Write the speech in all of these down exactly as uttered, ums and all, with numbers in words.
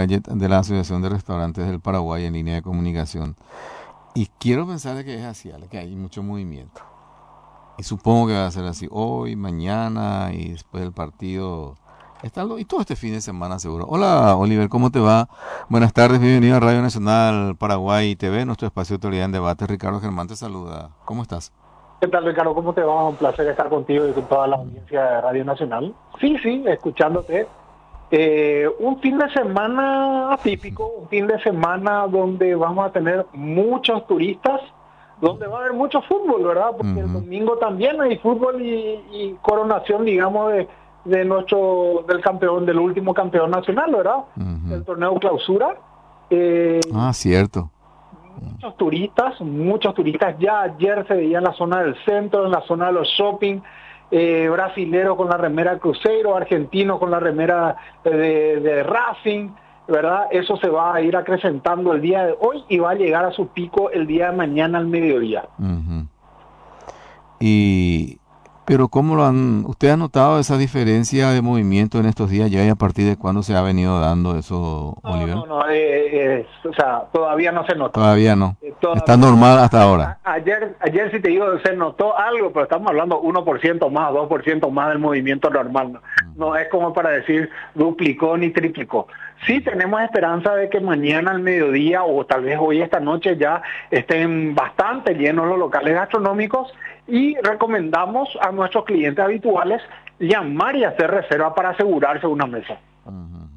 Gadget de la Asociación de Restaurantes del Paraguay en línea de comunicación. Y quiero pensar de que es así, Ale, que hay mucho movimiento. Y supongo que va a ser así hoy, mañana y después del partido. Está lo- y todo este fin de semana seguro. Hola Oliver, ¿cómo te va? Buenas tardes, bienvenido a Radio Nacional Paraguay T V, nuestro espacio de autoridad en debate. Ricardo Germán te saluda. ¿Cómo estás? ¿Qué tal, Ricardo? ¿Cómo te va? Un placer estar contigo y con toda la audiencia de Radio Nacional. Sí, sí, escuchándote. Eh, un fin de semana atípico, un fin de semana donde vamos a tener muchos turistas, donde va a haber mucho fútbol, ¿verdad? Porque el Ujú, domingo también hay fútbol y, y coronación, digamos, de, de nuestro, del campeón, del último campeón nacional, ¿verdad? ujú. El torneo clausura. Eh, Ah, cierto. Muchos turistas, muchos turistas. Ya ayer se veía en la zona del centro, en la zona de los shopping, eh, brasileros con la remera Cruzeiro, argentinos con la remera eh, de, de Racing, ¿verdad? Eso se va a ir acrecentando el día de hoy y va a llegar a su pico el día de mañana al mediodía. Ujú. Y, pero ¿cómo lo han, usted ha notado esa diferencia de movimiento en estos días ya y a partir de cuándo se ha venido dando eso, No, Oliver? no, no, eh, eh, o sea, todavía no se nota. Todavía no. Eh, Está todavía no. normal hasta A- ahora. a- ayer, ayer sí te digo, se notó algo, pero estamos hablando uno por ciento más, dos por ciento más del movimiento normal. No, no es como para decir duplicó ni triplicó. Sí tenemos esperanza de que mañana al mediodía o tal vez hoy esta noche ya estén bastante llenos los locales gastronómicos y recomendamos a nuestros clientes habituales llamar y hacer reserva para asegurarse una mesa. Ujú.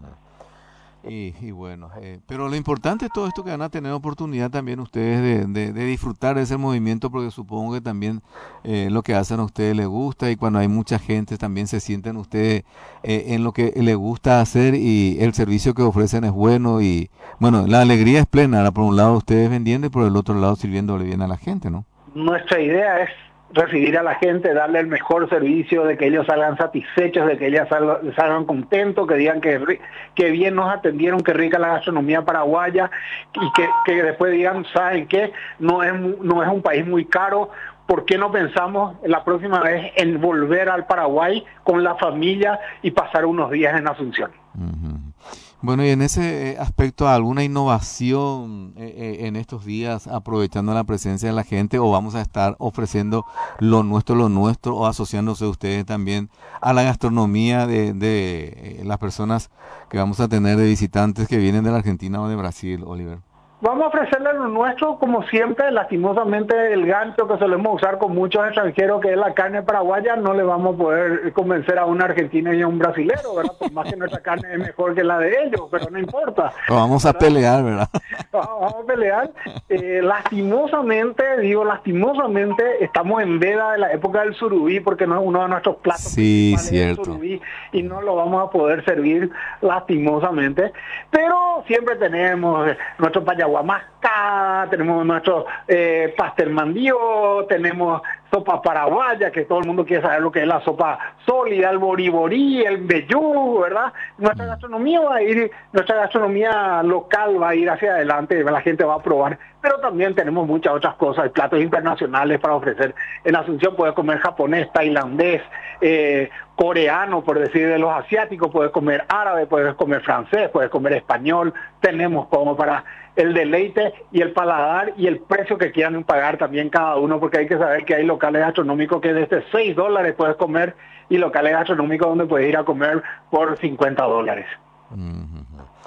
Y, y bueno, eh, pero lo importante es todo esto que van a tener oportunidad también ustedes de, de, de disfrutar de ese movimiento, porque supongo que también eh, lo que hacen a ustedes les gusta y cuando hay mucha gente también se sienten ustedes eh, en lo que les gusta hacer y el servicio que ofrecen es bueno y bueno, la alegría es plena, ¿verdad? Por un lado ustedes vendiendo y por el otro lado sirviéndole bien a la gente, ¿no? Nuestra idea es recibir a la gente, darle el mejor servicio, de que ellos salgan satisfechos, de que ellos salgan, salgan contentos, que digan que, ri- que bien nos atendieron, que rica la gastronomía paraguaya y que, que después digan, ¿saben qué? No es, mu- no es un país muy caro. ¿Por qué no pensamos la próxima vez en volver al Paraguay con la familia y pasar unos días en Asunción? Ujú. Bueno, y en ese eh, aspecto, ¿alguna innovación eh, eh, en estos días, aprovechando la presencia de la gente, o vamos a estar ofreciendo lo nuestro, lo nuestro, o asociándose ustedes también a la gastronomía de, de eh, las personas que vamos a tener de visitantes que vienen de la Argentina o de Brasil, Oliver? Vamos a ofrecerle lo nuestro, como siempre, lastimosamente el gancho que solemos usar con muchos extranjeros, que es la carne paraguaya, no le vamos a poder convencer a un argentino y a un brasilero, ¿verdad? Por más que nuestra carne es mejor que la de ellos, pero no importa, O vamos a ¿verdad? pelear, ¿verdad? Vamos a pelear. Eh, lastimosamente, digo lastimosamente, estamos en veda de la época del surubí, porque no, uno de nuestros platos Sí, principales es el cierto. surubí y no lo vamos a poder servir lastimosamente. Pero siempre tenemos eh, nuestro payaguá mascada, tenemos nuestro eh, pastel mandío, tenemos sopa paraguaya, que todo el mundo quiere saber lo que es la sopa sólida, el boriborí, el vellú, ¿verdad? Nuestra Mm. gastronomía va a ir, nuestra gastronomía local va a ir hacia adelante, la gente va a probar, pero también tenemos muchas otras cosas, platos internacionales para ofrecer. En Asunción puedes comer japonés, tailandés, eh, coreano, por decir de los asiáticos, puedes comer árabe, puedes comer francés, puedes comer español, tenemos como para el deleite y el paladar y el precio que quieran pagar también cada uno, porque hay que saber que hay locales gastronómicos que desde seis dólares puedes comer y locales gastronómicos donde puedes ir a comer por cincuenta dólares. Ujú.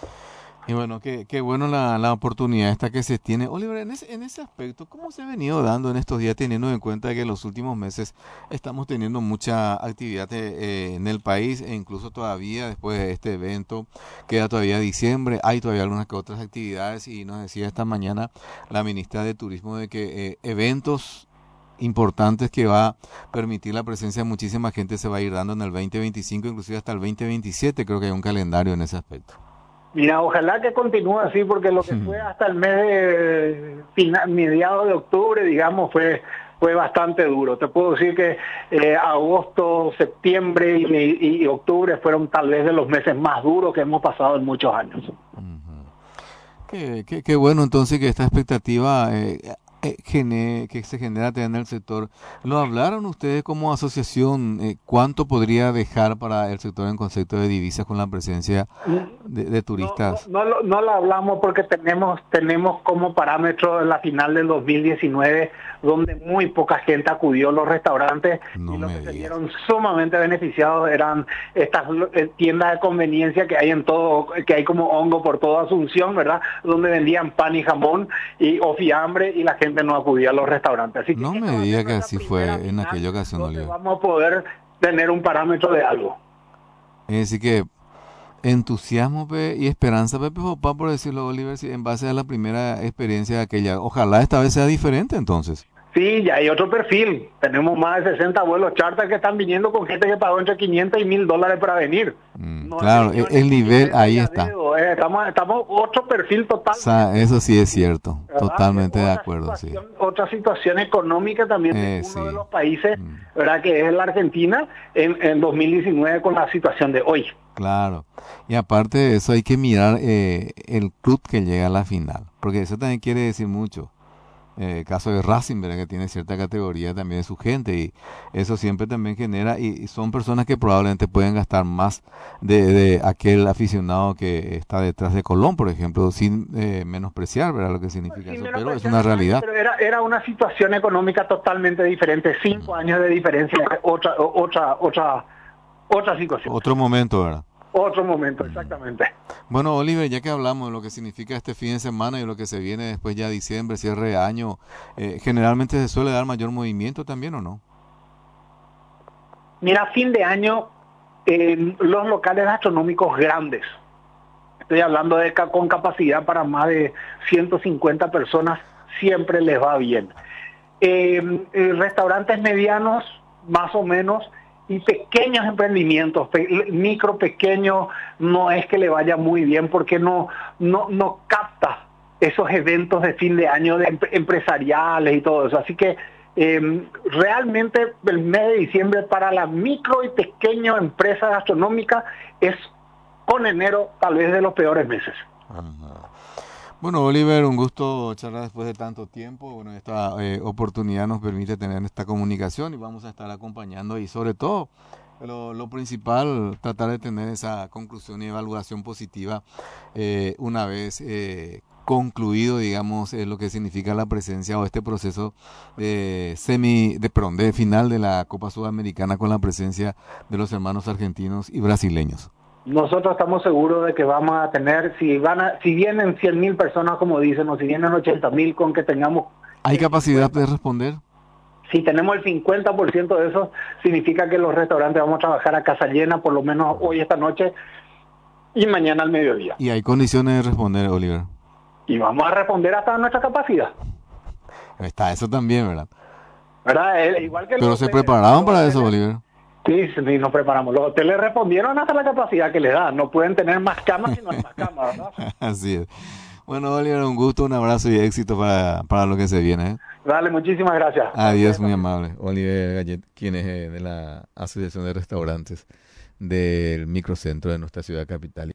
Y bueno, qué, qué bueno la, la oportunidad esta que se tiene. Oliver, en ese, en ese aspecto, ¿cómo se ha venido dando en estos días, teniendo en cuenta que en los últimos meses estamos teniendo mucha actividad eh, en el país e incluso todavía después de este evento, queda todavía diciembre, hay todavía algunas que otras actividades y nos decía esta mañana la ministra de Turismo de que eh, eventos importantes que va a permitir la presencia de muchísima gente se va a ir dando en el veinte veinticinco, inclusive hasta el veinte veintisiete, creo que hay un calendario en ese aspecto. Mira, ojalá que continúe así, porque lo que fue hasta el mes de final, mediados de octubre, digamos, fue fue bastante duro. Te puedo decir que eh, agosto, septiembre y, y octubre fueron tal vez de los meses más duros que hemos pasado en muchos años. Ujú. Qué, qué, qué bueno entonces que esta expectativa eh, eh, gene- que se genera en el sector. ¿Lo hablaron ustedes como asociación? Eh, ¿cuánto podría dejar para el sector en concepto de divisas con la presencia de, de No, no, turistas? no, lo- no lo hablamos porque tenemos tenemos como parámetro la final del dos mil diecinueve, donde muy poca gente acudió a los restaurantes y No los me que se digas. vieron sumamente beneficiados eran estas eh, tiendas de conveniencia que hay en todo, que hay como hongo por toda Asunción, ¿verdad? Donde vendían pan y jamón y o fiambre y la gente no acudía a los restaurantes. Así que No esta me va a ser diga que nuestra así primera fue en final aquella ocasión, donde Oliver. vamos a poder tener un parámetro de algo. Es decir que entusiasmo pe, y esperanza, Pepe Popá, por decirlo, Oliver, si en base a la primera experiencia de aquella. Ojalá esta vez sea diferente entonces. Sí, ya hay otro perfil. Tenemos más de sesenta vuelos charter que están viniendo con gente que pagó entre quinientos y mil dólares para venir. Mm, No es que claro, e- vinieron en el nivel bicicleta y ahí a está. dedo, eh, Estamos, estamos otro perfil O sea, totalmente, eso sí es cierto. ¿verdad? Es Totalmente de otra acuerdo, sí. situación, otra situación económica también de Eh, uno de sí. los países, Mm, ¿verdad? Que es la Argentina en, en dos mil diecinueve con la situación de hoy. claro. Y aparte de eso hay que mirar eh, el club que llega a la final. Porque eso también quiere decir mucho. Eh, caso de Racing, ¿verdad? Que tiene cierta categoría también de su gente y eso siempre también genera y, y son personas que probablemente pueden gastar más de, de aquel aficionado que está detrás de Colón, por ejemplo, sin eh, menospreciar, ¿verdad? Lo que significa Sin eso, pero es menospreciar una a nadie, realidad. pero era, era una situación económica totalmente diferente. Cinco años de diferencia, otra, otra, otra, otra situación. Otro momento, ¿verdad? Otro momento, exactamente. Bueno, Oliver, ya que hablamos de lo que significa este fin de semana y lo que se viene después ya diciembre, cierre de año, eh, generalmente se suele dar mayor movimiento también, ¿o no? Mira, fin de año, eh, los locales gastronómicos grandes, estoy hablando de ca- con capacidad para más de ciento cincuenta personas, siempre les va bien. Eh, eh, restaurantes medianos, más o menos, y pequeños emprendimientos, pe- micro, pequeño, no es que le vaya muy bien porque no, no, no capta esos eventos de fin de año de empre- empresariales y todo eso. Así que eh, realmente el mes de diciembre para la micro y pequeña empresa gastronómica es con enero tal vez de los peores meses. Ajá. Bueno, Oliver, un gusto charlar después de tanto tiempo. Bueno, esta eh, oportunidad nos permite tener esta comunicación y vamos a estar acompañando y sobre todo, lo, lo principal, tratar de tener esa conclusión y evaluación positiva eh, una vez eh, concluido, digamos, eh, lo que significa la presencia o este proceso de semi, de, perdón, de final de la Copa Sudamericana con la presencia de los hermanos argentinos y brasileños. Nosotros estamos seguros de que vamos a tener, si van a, si vienen cien mil personas como dicen, o si vienen ochenta mil, con que tengamos ¿Hay el capacidad cincuenta, de responder? si tenemos el cincuenta por ciento de eso, significa que los restaurantes vamos a trabajar a casa llena, por lo menos hoy, esta noche, y mañana al mediodía. Y hay condiciones de responder, Oliver. Y vamos a responder hasta nuestra capacidad, Está eso también, ¿verdad? ¿verdad? Eh, igual que Pero los se hoteles, prepararon los para eso, hoteles- Oliver. Sí, sí, nos preparamos. Los hoteles respondieron hasta la capacidad que les da. No pueden tener más camas si no hay más camas, ¿verdad? Así es. Bueno, Oliver, un gusto, un abrazo y éxito para, para lo que se viene, ¿eh? Dale, muchísimas gracias. Adiós, muy amable. Oliver Gallet, quien es eh, de la Asociación de Restaurantes del microcentro de nuestra ciudad capital.